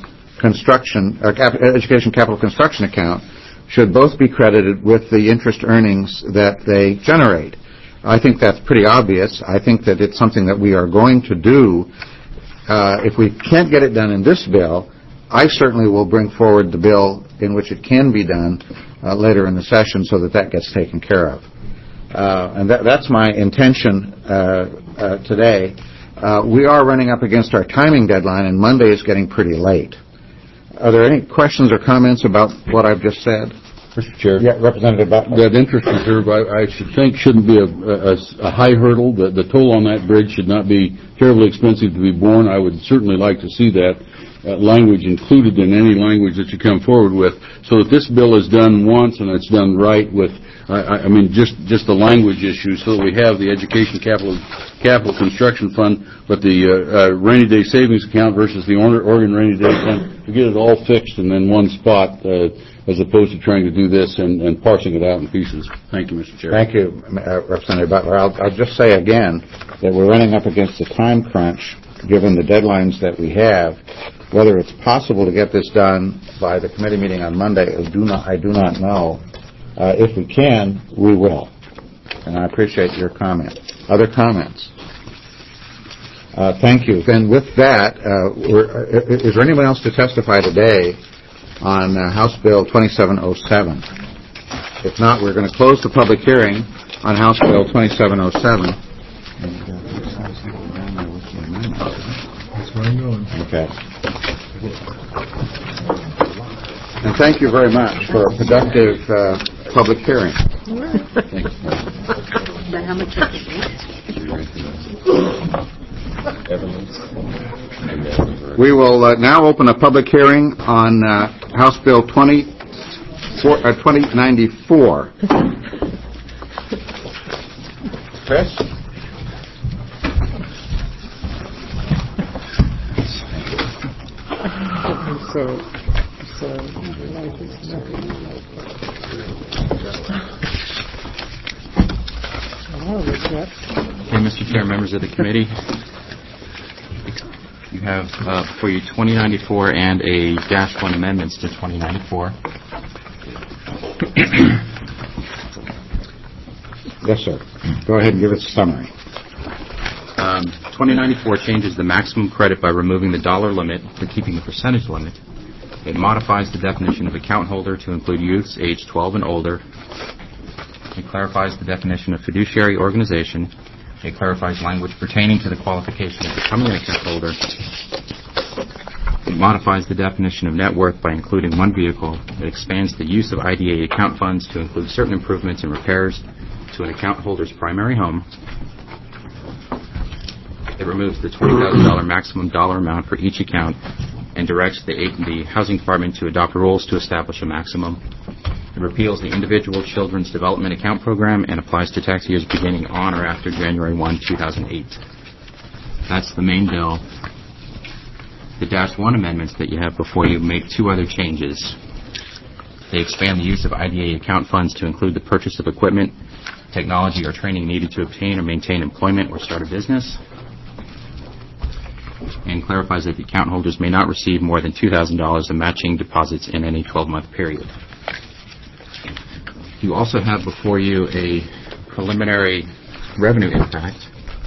capital construction account, should both be credited with the interest earnings that they generate. I think that's pretty obvious. I think that it's something that we are going to do. If we can't get it done in this bill, I certainly will bring forward the bill in which it can be done later in the session so that gets taken care of. And that's my intention today. We are running up against our timing deadline, and Monday is getting pretty late. Are there any questions or comments about what I've just said? Mr. Chair. Yeah, Representative Butler. That interest reserve, I should think, shouldn't be a high hurdle. The toll on that bridge should not be terribly expensive to be borne. I would certainly like to see that language included in any language that you come forward with, so that this bill is done once and it's done right with, just the language issue, so that we have the education capital construction fund, but the rainy day savings account versus the Oregon rainy day fund, to get it all fixed in one spot, as opposed to trying to do this and parsing it out in pieces. Thank you, Mr. Chair. Thank you, Representative Butler. I'll just say again that we're running up against a time crunch, given the deadlines that we have. Whether it's possible to get this done by the committee meeting on Monday, I do not know. If we can, we will. And I appreciate your comment. Other comments? Thank you. Then with that, is there anyone else to testify today on House Bill 2707? If not, we're going to close the public hearing on House Bill 2707. That's where I'm going. Okay. And thank you very much for a productive public hearing. But how much is it? We will now open a public hearing on House Bill 2094. Chris? Hey, Mr. Chair, members of the committee, you have before you 2094 and a -1 amendments to 2094. Yes, sir. Go ahead and give us a summary. 2094 changes the maximum credit by removing the dollar limit but keeping the percentage limit. It modifies the definition of account holder to include youths age 12 and older. It clarifies the definition of fiduciary organization. It clarifies language pertaining to the qualification of becoming an account holder. It modifies the definition of net worth by including one vehicle. It expands the use of IDA account funds to include certain improvements and repairs to an account holder's primary home. It removes the $20,000 maximum dollar amount for each account and directs the Housing Department to adopt rules to establish a maximum. It repeals the Individual Children's Development Account Program and applies to tax years beginning on or after January 1, 2008. That's the main bill. The -1 amendments that you have before you make two other changes. They expand the use of IDA account funds to include the purchase of equipment, technology, or training needed to obtain or maintain employment or start a business, and clarifies that the account holders may not receive more than $2,000 in matching deposits in any 12-month period. You also have before you a preliminary revenue impact.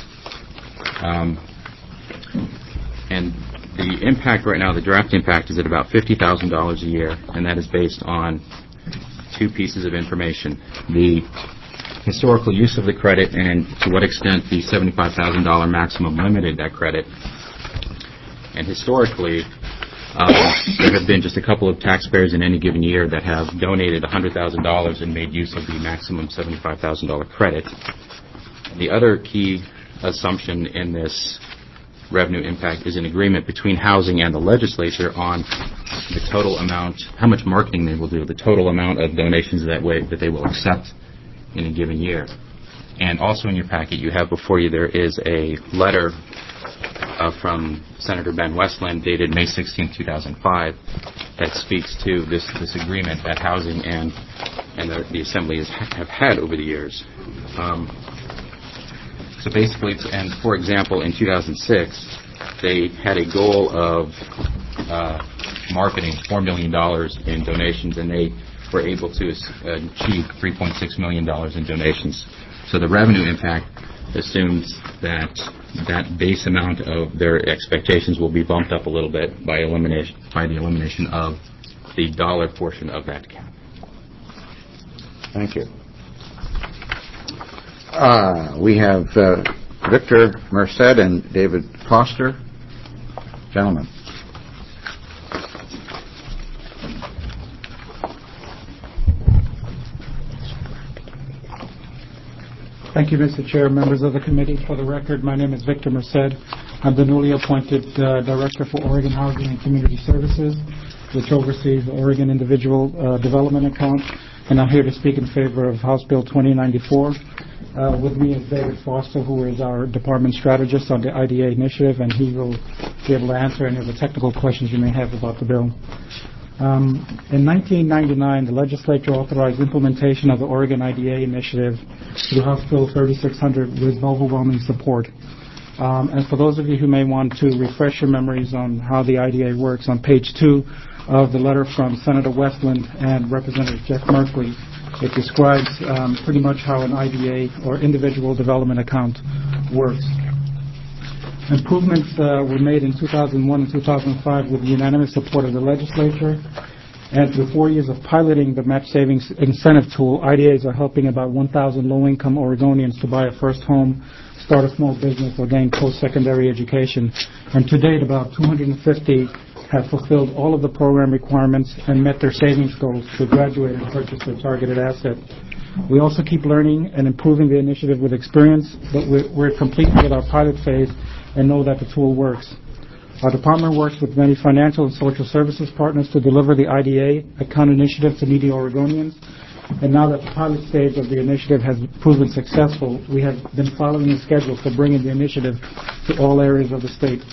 And the impact right now, the draft impact, is at about $50,000 a year, and that is based on two pieces of information. The historical use of the credit and to what extent the $75,000 maximum limited that credit. And historically, there have been just a couple of taxpayers in any given year that have donated $100,000 and made use of the maximum $75,000 credit. The other key assumption in this revenue impact is an agreement between housing and the legislature on the total amount, how much marketing they will do, the total amount of donations that they will accept in a given year. And also in your packet you have before you there is a letter from Senator Ben Westland dated May 16, 2005 that speaks to this agreement that housing and the Assembly have had over the years. So basically, and for example, in 2006, they had a goal of marketing $4 million in donations, and they were able to achieve $3.6 million in donations. So the revenue impact assumes that base amount of their expectations will be bumped up a little bit by the elimination of the dollar portion of that cap. Thank you. We have Victor Merced and David Foster. Gentlemen. Thank you, Mr. Chair, members of the committee. For the record, my name is Victor Merced. I'm the newly appointed Director for Oregon Housing and Community Services, which oversees the Oregon Individual Development Account, and I'm here to speak in favor of House Bill 2094. With me is David Foster, who is our department strategist on the IDA initiative, and he will be able to answer any of the technical questions you may have about the bill. In 1999, the legislature authorized implementation of the Oregon IDA initiative through House Bill 3600 with overwhelming support. And for those of you who may want to refresh your memories on how the IDA works, on page 2 of the letter from Senator Westland and Representative Jeff Merkley, it describes pretty much how an IDA, or individual development account, works. Improvements were made in 2001 and 2005 with the unanimous support of the legislature. And through 4 years of piloting the match savings incentive tool, IDAs are helping about 1,000 low-income Oregonians to buy a first home, start a small business, or gain post-secondary education. And to date, about 250 have fulfilled all of the program requirements and met their savings goals to graduate and purchase their targeted asset. We also keep learning and improving the initiative with experience, but we're complete with our pilot phase and know that the tool works. Our department works with many financial and social services partners to deliver the IDA account initiative to needy Oregonians. And now that the pilot stage of the initiative has proven successful, we have been following the schedule for bringing the initiative to all areas of the state.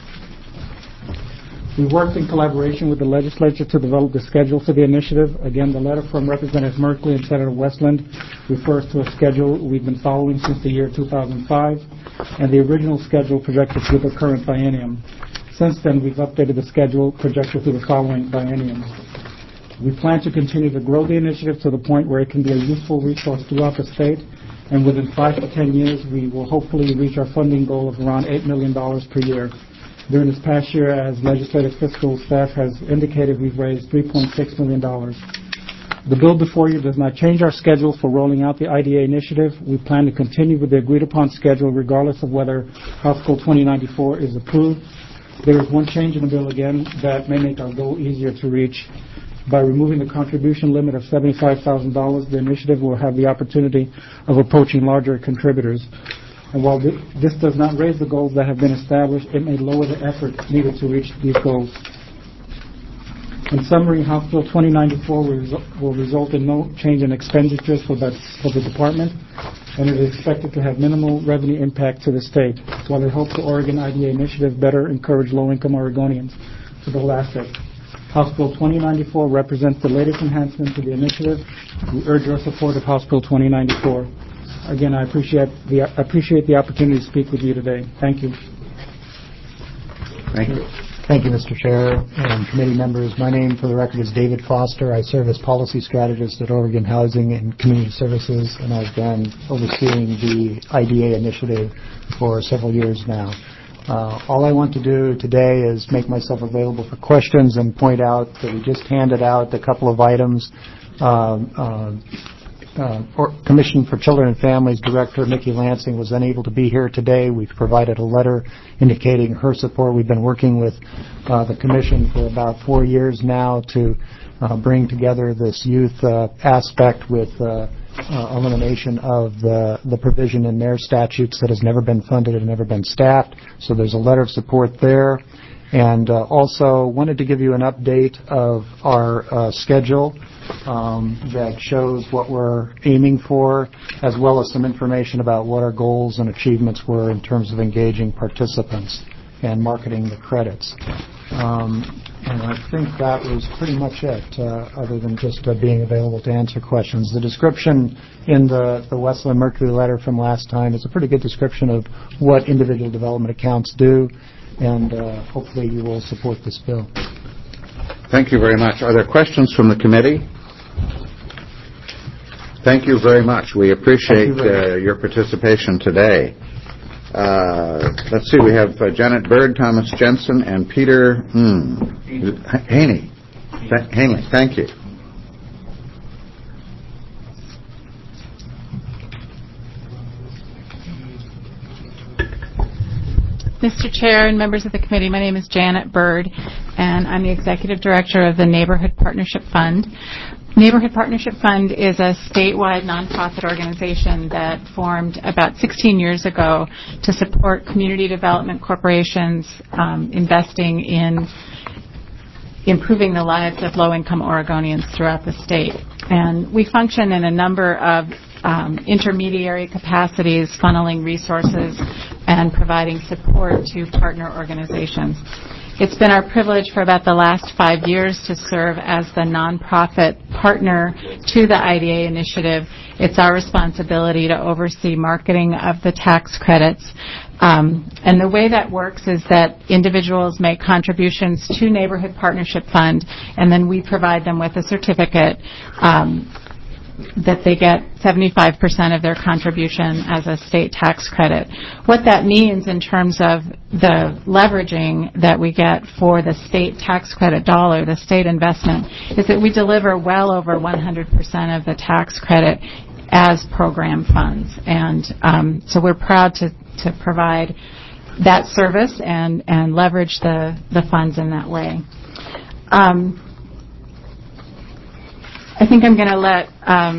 We worked in collaboration with the legislature to develop the schedule for the initiative. Again, the letter from Representative Merkley and Senator Westland refers to a schedule we've been following since the year 2005, and the original schedule projected through the current biennium. Since then, we've updated the schedule projected through the following biennium. We plan to continue to grow the initiative to the point where it can be a useful resource throughout the state, and within 5 to 10 years, we will hopefully reach our funding goal of around $8 million per year. During this past year, as legislative fiscal staff has indicated, we've raised $3.6 million. The bill before you does not change our schedule for rolling out the IDA initiative. We plan to continue with the agreed-upon schedule regardless of whether House Bill 2094 is approved. There is one change in the bill again that may make our goal easier to reach. By removing the contribution limit of $75,000, the initiative will have the opportunity of approaching larger contributors. And while this does not raise the goals that have been established, it may lower the effort needed to reach these goals. In summary, House Bill 2094 will result in no change in expenditures for the department, and it is expected to have minimal revenue impact to the state, while it hopes the Oregon IDA initiative better encourage low-income Oregonians to build assets. House Bill 2094 represents the latest enhancement to the initiative. We urge your support of House Bill 2094. Again, I appreciate the opportunity to speak with you today. Thank you. Thank you. Thank you, Mr. Chair and committee members. My name, for the record, is David Foster. I serve as policy strategist at Oregon Housing and Community Services, and I've been overseeing the IDA initiative for several years now. All I want to do today is make myself available for questions and point out that we just handed out a couple of items. Commission for Children and Families Director Mickey Lansing was unable to be here today. We've provided a letter indicating her support. We've been working with the Commission for about 4 years now to bring together this youth aspect with elimination of the provision in their statutes that has never been funded and never been staffed. So there's a letter of support there. And also wanted to give you an update of our schedule that shows what we're aiming for, as well as some information about what our goals and achievements were in terms of engaging participants and marketing the credits. And I think that was pretty much it, other than just being available to answer questions. The description in the Westland Mercury letter from last time is a pretty good description of what individual development accounts do, and hopefully you will support this bill. Thank you very much. Are there questions from the committee? Thank you very much. We appreciate your participation today. Let's see, we have Janet Bird, Thomas Jensen, and Peter Haney. Haney, thank you. Mr. Chair and members of the committee, my name is Janet Bird, and I'm the Executive Director of the Neighborhood Partnership Fund. Neighborhood Partnership Fund is a statewide nonprofit organization that formed about 16 years ago to support community development corporations investing in improving the lives of low-income Oregonians throughout the state. And we function in a number of intermediary capacities, funneling resources and providing support to partner organizations. It's been our privilege for about the last 5 years to serve as the nonprofit partner to the IDA initiative. It's our responsibility to oversee marketing of the tax credits. And the way that works is that individuals make contributions to Neighborhood Partnership Fund, and then we provide them with a certificate that they get 75% of their contribution as a state tax credit. What that means in terms of the leveraging that we get for the state tax credit dollar, the state investment, is that we deliver well over 100% of the tax credit as program funds. And so we're proud to provide that service and leverage the funds in that way. I think I'm going to let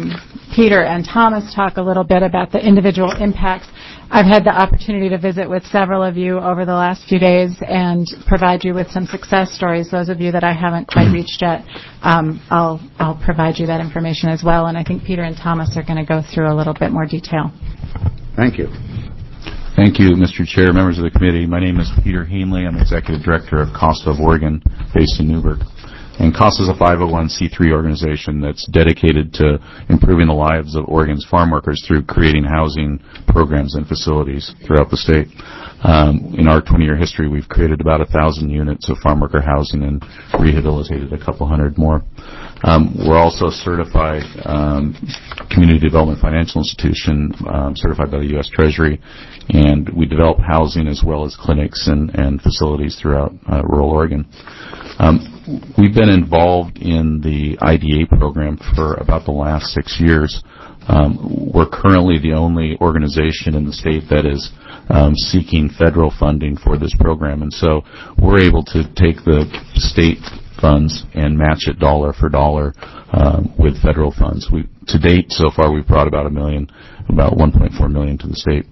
Peter and Thomas talk a little bit about the individual impacts. I've had the opportunity to visit with several of you over the last few days and provide you with some success stories. Those of you that I haven't quite reached yet, I'll provide you that information as well. And I think Peter and Thomas are going to go through a little bit more detail. Thank you. Thank you, Mr. Chair, members of the committee. My name is Peter Heinle. I'm Executive Director of COSTA of Oregon, based in Newburgh. And COSTA is a 501c3 organization that's dedicated to improving the lives of Oregon's farm workers through creating housing programs and facilities throughout the state. In our 20-year history, we've created about 1,000 units of farm worker housing and rehabilitated a couple hundred more. We're also a certified community development financial institution, certified by the U.S. Treasury, and we develop housing as well as clinics and facilities throughout rural Oregon. We've been involved in the IDA program for about the last 6 years. We're currently the only organization in the state that is seeking federal funding for this program, and so we're able to take the state funds and match it dollar for dollar with federal funds. To date, so far, we've brought about $1.4 million to the state.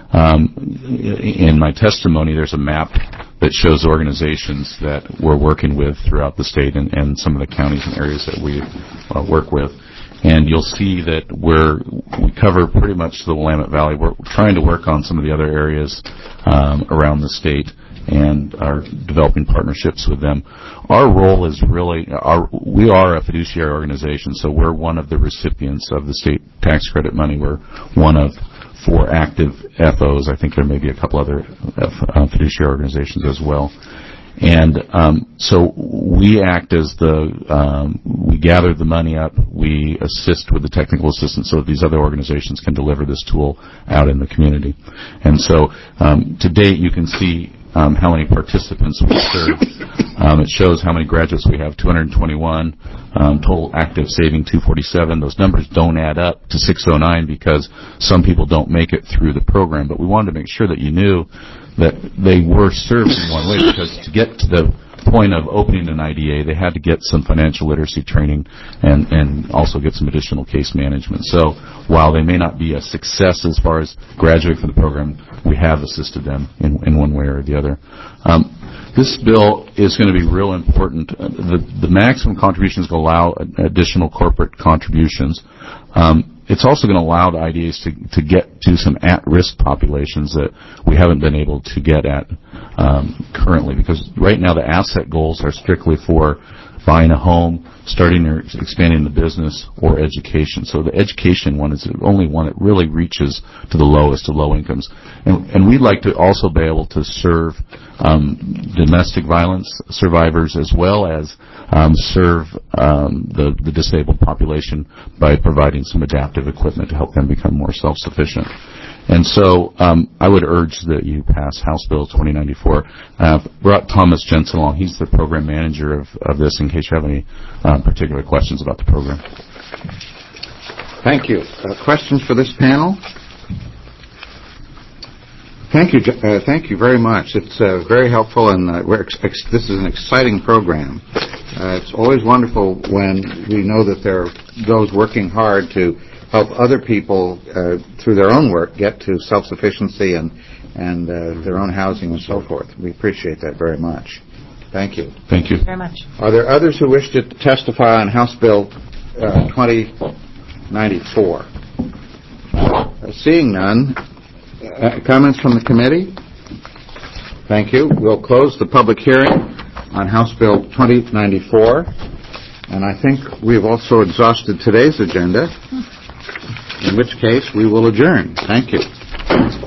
In my testimony, there's a map that shows organizations that we're working with throughout the state and some of the counties and areas that we work with. And you'll see that we cover pretty much the Willamette Valley. We're trying to work on some of the other areas around the state and are developing partnerships with them. Our role is we are a fiduciary organization, so we're one of the recipients of the state tax credit money. We're one of 4 active FOs. I think there may be a couple other fiduciary organizations as well. And so we act as we gather the money up, we assist with the technical assistance so that these other organizations can deliver this tool out in the community. And so to date, you can see how many participants we serve. It shows how many graduates we have, 221, total active saving 247. Those numbers don't add up to 609 because some people don't make it through the program, but we wanted to make sure that you knew that they were served in one way, because to get to the point of opening an IDA, they had to get some financial literacy training and also get some additional case management. So while they may not be a success as far as graduating from the program, we have assisted them in one way or the other. This bill is going to be real important. The maximum contributions will allow additional corporate contributions. It's also going to allow the IDAs to get to some at-risk populations that we haven't been able to get at currently, because right now the asset goals are strictly for buying a home, starting or expanding the business, or education. So the education one is the only one that really reaches to the lowest of low incomes. And we'd like to also be able to serve domestic violence survivors as well as serve the disabled population by providing some adaptive equipment to help them become more self-sufficient. And so I would urge that you pass House Bill 2094. Brought Thomas Jensen along. He's the program manager of this, in case you have any particular questions about the program. Thank you. Questions for this panel? Thank you very much. It's very helpful, and this is an exciting program. It's always wonderful when we know that there are those working hard to help other people through their own work get to self-sufficiency and their own housing and so forth. We appreciate that very much. Thank you. Thank you very much. Are there others who wish to testify on House Bill 2094? Seeing none, comments from the committee? Thank you. We'll close the public hearing on House Bill 2094, and I think we've also exhausted today's agenda, in which case we will adjourn. Thank you.